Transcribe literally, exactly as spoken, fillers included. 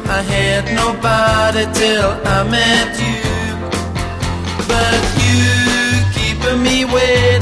I had nobody till I met you, but you keeping me waiting.